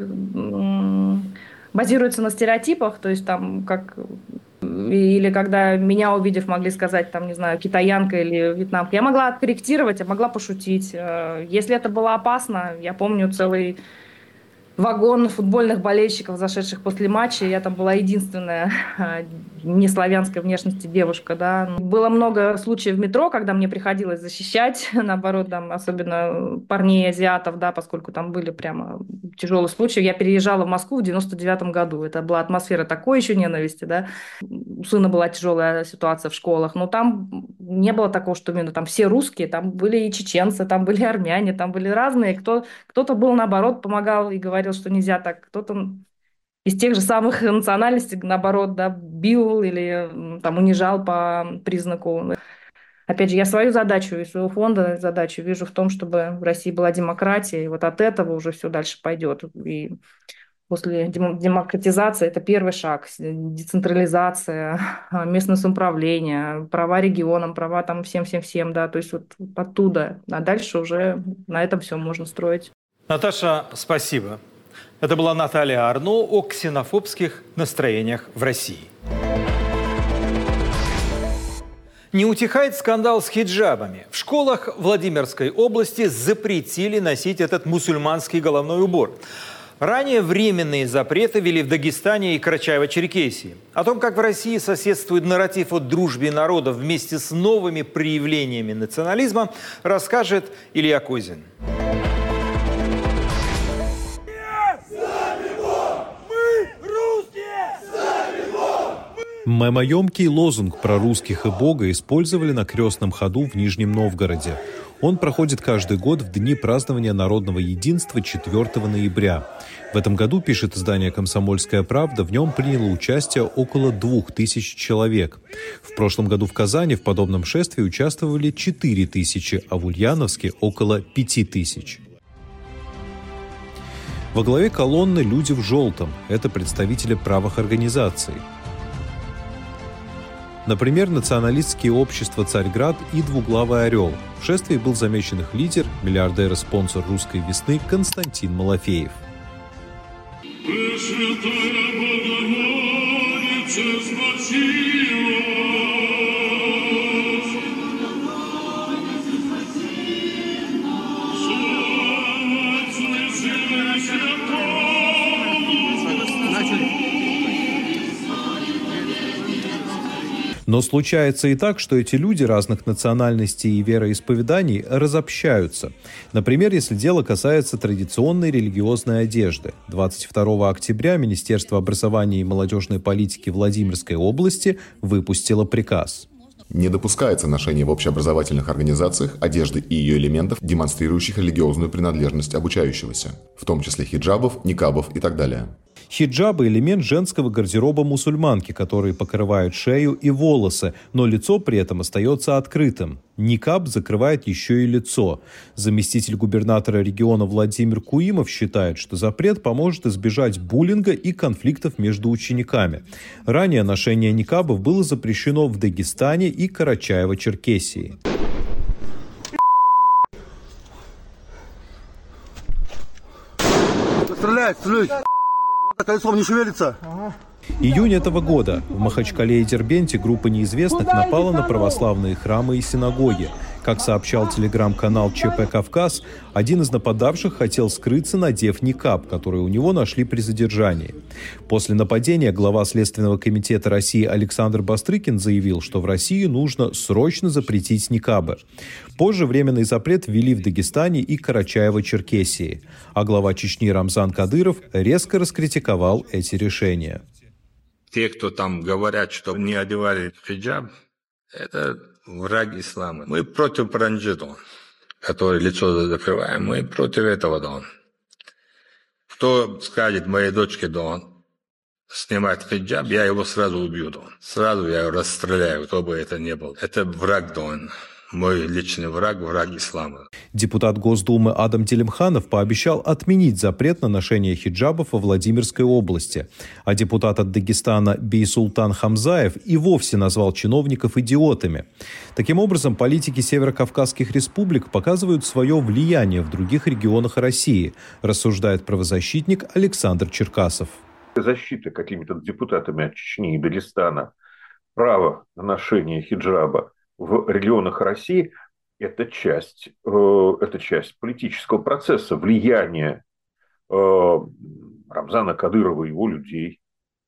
базируется на стереотипах, то есть там как или когда меня, увидев, могли сказать, там, не знаю, китаянка или вьетнамка, я могла откорректировать, я могла пошутить. Если это было опасно, я помню целый вагон футбольных болельщиков, зашедших после матча. Я там была единственная неславянской внешности девушка. Да. Было много случаев в метро, когда мне приходилось защищать, наоборот, там, особенно парней азиатов, да, поскольку там были прямо тяжелые случаи. Я переезжала в Москву в девяносто девятом году. Это была атмосфера такой еще ненависти. Да. У сына была тяжелая ситуация в школах, но там не было такого, что именно там все русские, там были и чеченцы, там были армяне, там были разные. Кто, кто-то был, наоборот, помогал и говорил, что нельзя так. Кто-то из тех же самых национальностей, наоборот, да, бил или там унижал по признаку. Опять же, я свою задачу и своего фонда задачу вижу в том, чтобы в России была демократия, и вот от этого уже все дальше пойдет. И после демократизации это первый шаг, децентрализация, местное самоуправление, права регионам, права там всем-всем-всем, да, то есть вот оттуда. А дальше уже на этом все можно строить. Наташа, спасибо. Это была Наталья Арно о ксенофобских настроениях в России. Не утихает скандал с хиджабами. В школах Владимирской области запретили носить этот мусульманский головной убор. Ранее временные запреты ввели в Дагестане и Карачаево-Черкесии. О том, как в России соседствует нарратив о дружбе народов вместе с новыми проявлениями национализма, расскажет Илья Козин. Мемоемкий лозунг про русских и Бога использовали на крестном ходу в Нижнем Новгороде. Он проходит каждый год в дни празднования народного единства четвёртого ноября. В этом году, пишет издание «Комсомольская правда», в нем приняло участие около двух тысяч человек. В прошлом году в Казани в подобном шествии участвовали четыре тысячи, а в Ульяновске около пяти тысяч. Во главе колонны люди в желтом. Это представители правых организаций. Например, националистские общества «Царьград» и «Двуглавый орел». В шествии был замечен их лидер, миллиардер и спонсор «Русской весны» Константин Малафеев. Но случается и так, что эти люди разных национальностей и вероисповеданий разобщаются. Например, если дело касается традиционной религиозной одежды. двадцать второго октября Министерство образования и молодежной политики Владимирской области выпустило приказ. Не допускается ношение в общеобразовательных организациях одежды и ее элементов, демонстрирующих религиозную принадлежность обучающегося, в том числе хиджабов, никабов и так далее. Хиджабы – элемент женского гардероба мусульманки, которые покрывают шею и волосы, но лицо при этом остается открытым. Никаб закрывает еще и лицо. Заместитель губернатора региона Владимир Куимов считает, что запрет поможет избежать буллинга и конфликтов между учениками. Ранее ношение никабов было запрещено в Дагестане и Карачаево-Черкесии. Стреляйте, стреляйте! Кольцом не шевелится. Июнь этого года в Махачкале и Дербенте группа неизвестных напала на православные храмы и синагоги. Как сообщал телеграм-канал ЧП «Кавказ», один из нападавших хотел скрыться, надев никаб, который у него нашли при задержании. После нападения глава Следственного комитета России Александр Бастрыкин заявил, что в России нужно срочно запретить никабы. Позже временный запрет ввели в Дагестане и Карачаево-Черкесии. А глава Чечни Рамзан Кадыров резко раскритиковал эти решения. Те, кто там говорят, что не одевали хиджаб, это враг ислама. Мы против паранджита, который лицо закрываем. Мы против этого, да. Кто скажет моей дочке, да, снимать хиджаб, я его сразу убью, да. Сразу я его расстреляю, кто бы это ни был. Это враг, да. Мой личный враг, враг ислама. Депутат Госдумы Адам Телемханов пообещал отменить запрет на ношение хиджабов во Владимирской области. А депутат от Дагестана Бейсултан Хамзаев и вовсе назвал чиновников идиотами. Таким образом, политики северокавказских республик показывают свое влияние в других регионах России, рассуждает правозащитник Александр Черкасов. Защита какими-то депутатами от Чечни и Дагестана права на ношение хиджаба в регионах России – это часть, э, это часть политического процесса, влияния э, Рамзана Кадырова и его людей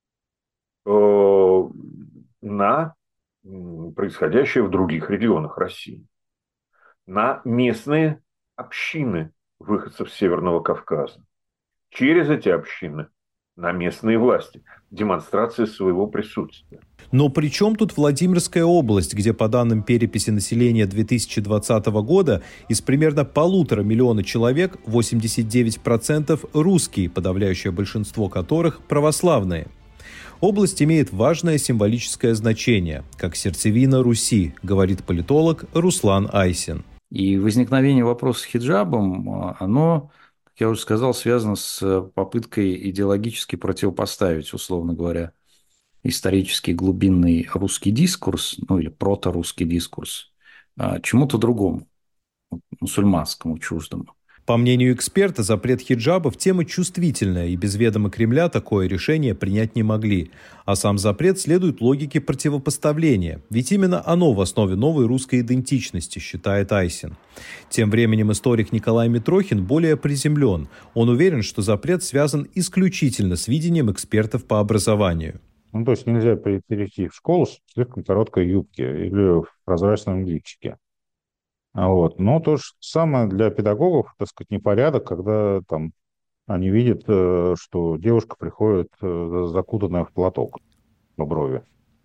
э, на происходящее в других регионах России, на местные общины выходцев Северного Кавказа, через эти общины на местные власти, демонстрация своего присутствия. Но при чем тут Владимирская область, где по данным переписи населения две тысячи двадцатого года из примерно полутора миллиона человек восемьдесят девять процентов русские, подавляющее большинство которых православные. Область имеет важное символическое значение, как сердцевина Руси, говорит политолог Руслан Айсин. И возникновение вопроса с хиджабом, оно, как я уже сказал, связано с попыткой идеологически противопоставить, условно говоря, исторический глубинный русский дискурс, ну или проторусский дискурс, чему-то другому, мусульманскому, чуждому. По мнению эксперта, запрет хиджабов – тема чувствительная, и без ведома Кремля такое решение принять не могли. А сам запрет следует логике противопоставления, ведь именно оно в основе новой русской идентичности, считает Айсин. Тем временем историк Николай Митрохин более приземлен. Он уверен, что запрет связан исключительно с видением экспертов по образованию. Ну, то есть нельзя перейти в школу в слишком короткой юбке или в прозрачном лифчике. Вот. Но то же самое для педагогов, так сказать, непорядок, когда там они видят, что девушка приходит закутанная в платок по брови.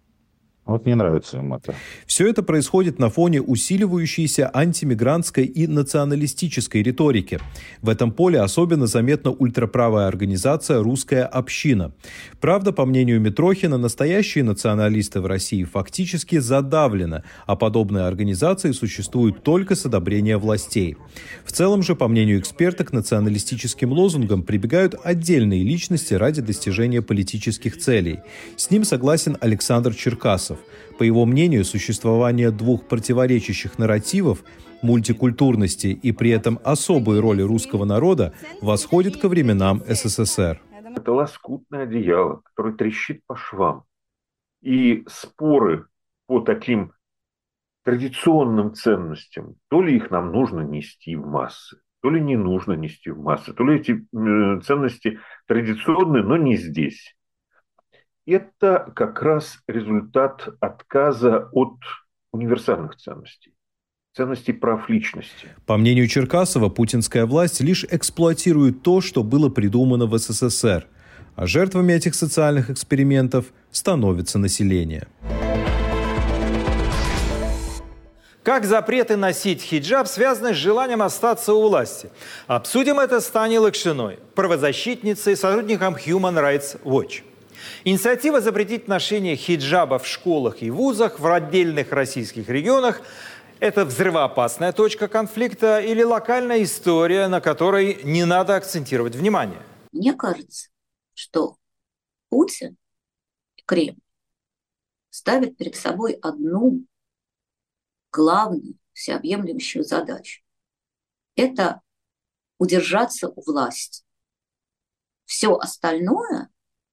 Вот не нравится им это. Все это происходит на фоне усиливающейся антимигрантской и националистической риторики. В этом поле особенно заметна ультраправая организация «Русская община». Правда, по мнению Митрохина, настоящие националисты в России фактически задавлены, а подобные организации существуют только с одобрения властей. В целом же, по мнению эксперта, к националистическим лозунгам прибегают отдельные личности ради достижения политических целей. С ним согласен Александр Черкасов. По его мнению, существование двух противоречащих нарративов, мультикультурности и при этом особой роли русского народа восходит ко временам СССР. Это лоскутное одеяло, которое трещит по швам. И споры по таким традиционным ценностям, то ли их нам нужно нести в массы, то ли не нужно нести в массы, то ли эти ценности традиционные, но не здесь. Это как раз результат отказа от универсальных ценностей, ценностей прав личности. По мнению Черкасова, путинская власть лишь эксплуатирует то, что было придумано в СССР, а жертвами этих социальных экспериментов становится население. Как запреты носить хиджаб связаны с желанием остаться у власти? Обсудим это с Таней Лакшиной, правозащитницей, сотрудником Human Rights Watch. Инициатива запретить ношение хиджаба в школах и вузах в отдельных российских регионах – это взрывоопасная точка конфликта или локальная история, на которой не надо акцентировать внимание? Мне кажется, что Путин и Кремль ставят перед собой одну главную, всеобъемлющую задачу. Это удержаться у власти. Все остальное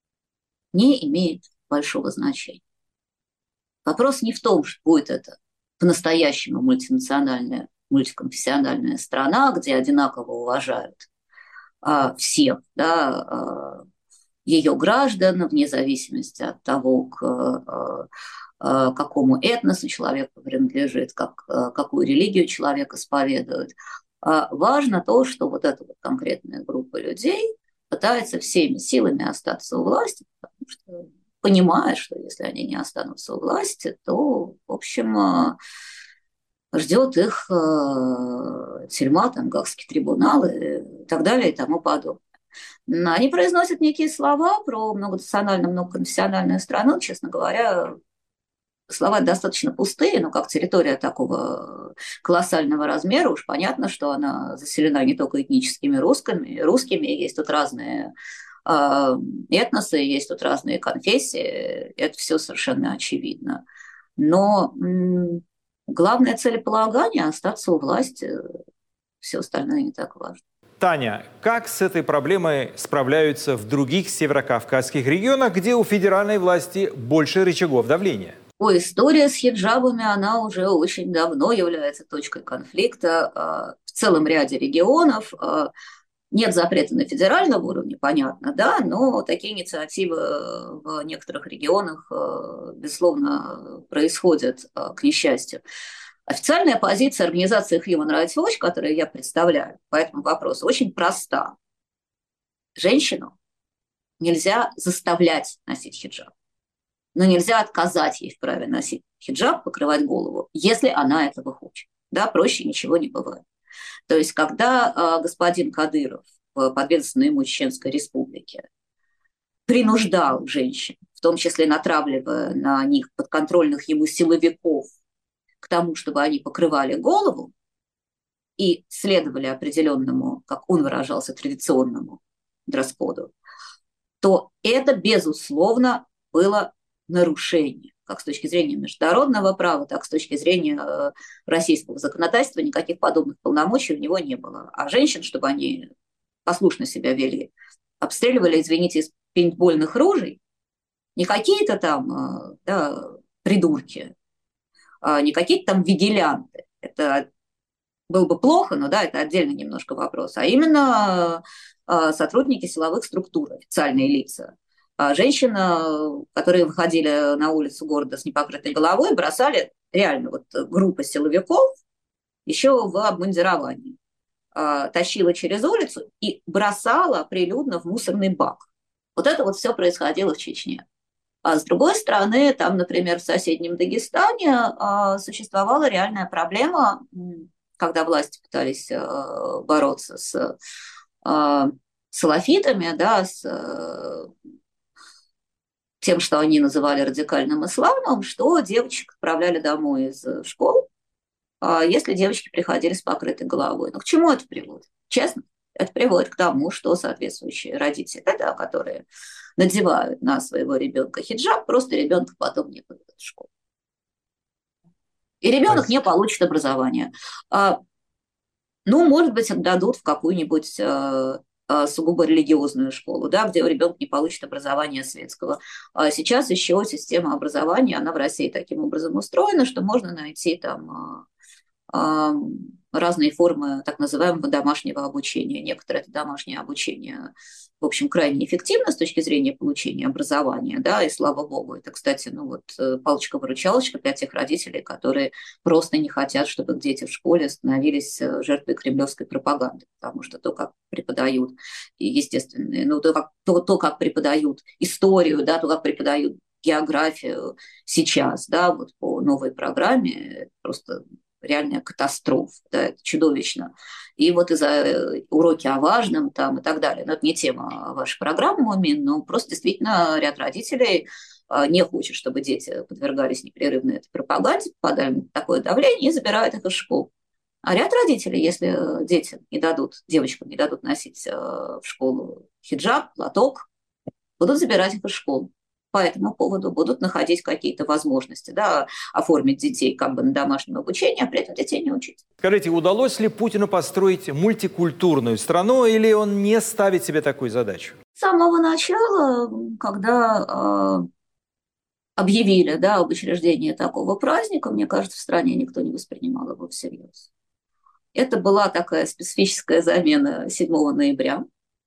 не имеет большого значения. Вопрос не в том, что будет это по-настоящему мультинациональная, мультиконфессиональная страна, где одинаково уважают а, всех, да, а, ее граждан, вне зависимости от того, к а, а, какому этносу человек принадлежит, как, а, какую религию человек исповедует. А важно то, что вот эта вот конкретная группа людей пытается всеми силами остаться у власти, потому что понимая, что если они не останутся у власти, то, в общем, ждет их тюрьма, там, Гаагский трибунал и так далее и тому подобное. Они произносят некие слова про многонациональную, многоконфессиональную страну, честно говоря, слова достаточно пустые, но как территория такого колоссального размера, уж понятно, что она заселена не только этническими русскими, русскими, есть тут разные э, этносы, есть тут разные конфессии, это все совершенно очевидно. Но м- главное целеполагание – остаться у власти, все остальное не так важно. Таня, как с этой проблемой справляются в других северокавказских регионах, где у федеральной власти больше рычагов давления? Ой, история с хиджабами, она уже очень давно является точкой конфликта в целом ряде регионов. Нет запрета на федеральном уровне, понятно, да, но такие инициативы в некоторых регионах, безусловно, происходят, к несчастью. Официальная позиция организации Human Rights Watch, которую я представляю по этому вопросу, очень проста. Женщину нельзя заставлять носить хиджаб. Но нельзя отказать ей в праве носить хиджаб, покрывать голову, если она этого хочет. Да, проще ничего не бывает. То есть, когда э, господин Кадыров в подведомственной ему Чеченской Республике принуждал женщин, в том числе натравливая на них подконтрольных ему силовиков, к тому, чтобы они покрывали голову и следовали определенному, как он выражался, традиционному дресс-коду, то это, безусловно, было нарушение, как с точки зрения международного права, так и с точки зрения российского законодательства. Никаких подобных полномочий у него не было. А женщин, чтобы они послушно себя вели, обстреливали, извините, из пейнтбольных ружей, не какие-то там да, придурки, не какие-то там вигилянты. Это было бы плохо, но да, это отдельный немножко вопрос. А именно сотрудники силовых структур, официальные лица. Женщины, которые выходили на улицу города с непокрытой головой, бросали реально вот группа силовиков еще в обмундировании. Тащила через улицу и бросала прилюдно в мусорный бак. Вот это вот все происходило в Чечне. А с другой стороны, там, например, в соседнем Дагестане существовала реальная проблема, когда власти пытались бороться с салафитами, да, с тем, что они называли радикальным исламом, что девочек отправляли домой из школ, если девочки приходили с покрытой головой. Но к чему это приводит? Честно, это приводит к тому, что соответствующие родители, да, которые надевают на своего ребенка хиджаб, просто ребенка потом не поведут в школу. И ребенок не получит образование. Ну, может быть, отдадут в какую-нибудь сугубо религиозную школу, да, где ребенок не получит образование светского. А сейчас еще система образования, она в России таким образом устроена, что можно найти там разные формы так называемого домашнего обучения. Некоторые это домашнее обучение, в общем, крайне эффективно с точки зрения получения образования, да, и слава богу. Это, кстати, ну вот палочка-выручалочка для тех родителей, которые просто не хотят, чтобы дети в школе становились жертвой кремлевской пропаганды, потому что то, как преподают, естественно, ну, то, как, то, то, как преподают историю, да, то, как преподают географию сейчас, да, вот по новой программе, просто реальная катастрофа, да, это чудовищно. И вот из-за уроки о важном там и так далее. Но это не тема вашей программы, Мумин, но просто действительно ряд родителей не хочет, чтобы дети подвергались непрерывной этой пропаганде, попадали на такое давление и забирают их из школ. А ряд родителей, если детям не дадут, девочкам не дадут носить в школу хиджаб, платок, будут забирать их из школы. По этому поводу будут находить какие-то возможности, да, оформить детей как бы на домашнем обучении, а при этом детей не учить. Скажите, удалось ли Путину построить мультикультурную страну, или он не ставит себе такую задачу? С самого начала, когда э, объявили, да, об учреждении такого праздника, мне кажется, в стране никто не воспринимал его всерьез. Это была такая специфическая замена седьмого ноября.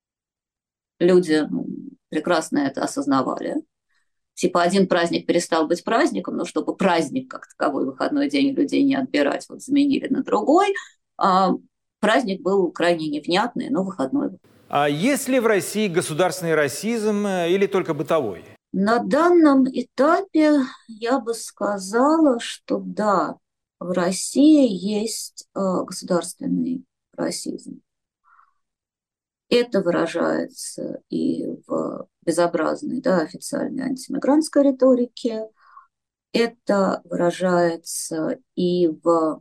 Люди ну, прекрасно это осознавали. Типа один праздник перестал быть праздником, но чтобы праздник как таковой, выходной день людей не отбирать, вот заменили на другой. А праздник был крайне невнятный, но выходной. А есть ли в России государственный расизм или только бытовой? На данном этапе я бы сказала, что да, в России есть э, государственный расизм. Это выражается и в безобразной, да, официальной антимигрантской риторике, это выражается и в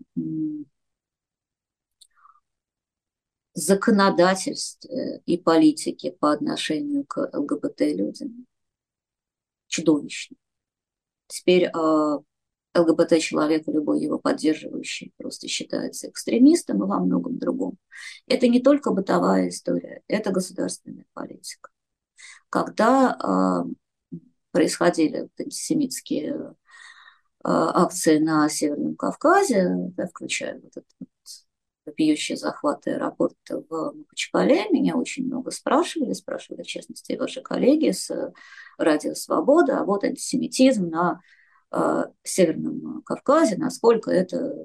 законодательстве и политике по отношению к ЛГБТ-людям. Чудовищно. Теперь ЛГБТ-человек, любой его поддерживающий, просто считается экстремистом и во многом другом. Это не только бытовая история, это государственная политика. Когда э, происходили антисемитские э, акции на Северном Кавказе, да, включая вот этот вот вопиющий захват аэропорта в Махачкале, меня очень много спрашивали, спрашивали, в частности, и ваши коллеги с Радио Свобода, а вот антисемитизм на э, Северном Кавказе, насколько это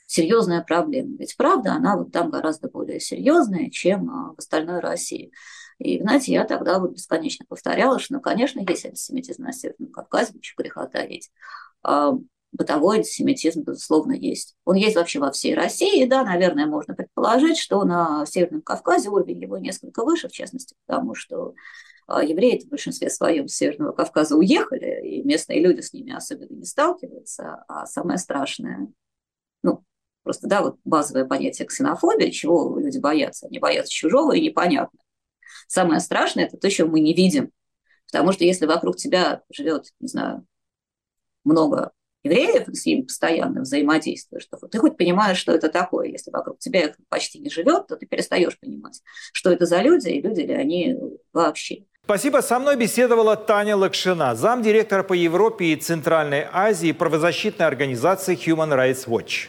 серьезная проблема. Ведь правда, она вот там гораздо более серьезная, чем в остальной России. И, знаете, я тогда вот бесконечно повторяла, что, ну, конечно, есть антисемитизм на Северном Кавказе, еще греха таить. А бытовой антисемитизм, безусловно, есть. Он есть вообще во всей России, да, наверное, можно предположить, что на Северном Кавказе уровень его несколько выше, в частности, потому что евреи в большинстве своем с Северного Кавказа уехали, и местные люди с ними особенно не сталкиваются. А самое страшное, ну, просто, да, вот базовое понятие ксенофобии, чего люди боятся. Они боятся чужого и непонятного. Самое страшное – это то, чего мы не видим. Потому что если вокруг тебя живет, не знаю, много евреев, с ними постоянно взаимодействуешь, то ты хоть понимаешь, что это такое. Если вокруг тебя их почти не живет, то ты перестаешь понимать, что это за люди, и люди ли они вообще. Спасибо. Со мной беседовала Таня Лакшина, замдиректора по Европе и Центральной Азии правозащитной организации Human Rights Watch.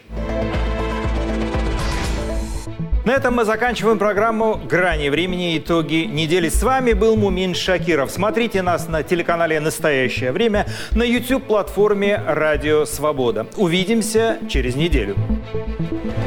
На этом мы заканчиваем программу «Грани времени. Итоги недели». С вами был Мумин Шакиров. Смотрите нас на телеканале «Настоящее время», на YouTube-платформе «Радио Свобода». Увидимся через неделю.